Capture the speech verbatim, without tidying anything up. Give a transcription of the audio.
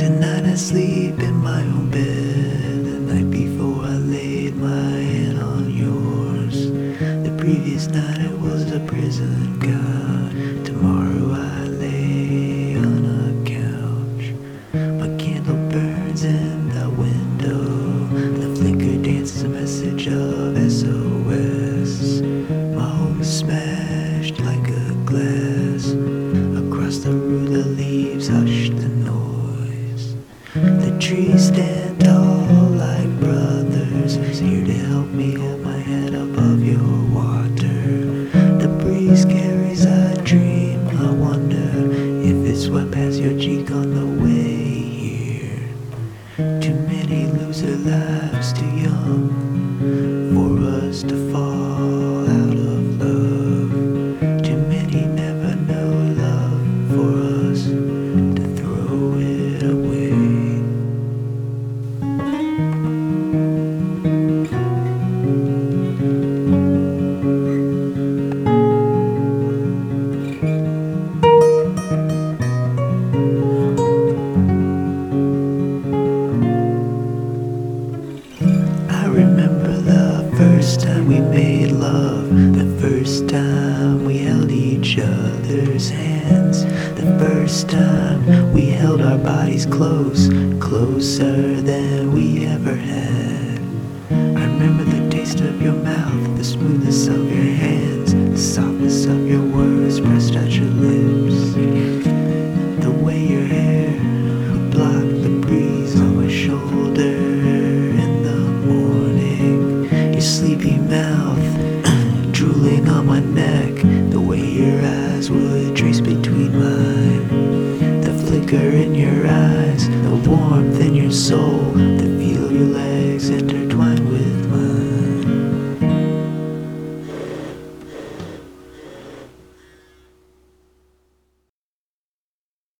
Tonight I sleep in my own bed. The night before I laid my hand on yours. The previous night it was a prison god. Tomorrow I lay on a couch. My candle burns in the window. The flicker dances a message of S O S. My home is smashed like a glass. Across the road the leaves hush the noise. The trees stand tall like brothers, here to help me hold my head above your water. The breeze carries a dream. I wonder if it swept past your cheek on the way here. Too many lose their lives too young for us to fall out of love. Too many never know love for us to throw it away. I remember the first time we made love, the first time we held each other's hands, the first time we held our bodies close, closer than we ever had. I remember the taste of your mouth, the smoothness of your hands, the softness of your words pressed at your lips, the way your hair would block the breeze on my shoulder. Sleepy mouth drooling on my neck, the way your eyes would trace between mine, the flicker in your eyes, the warmth in your soul.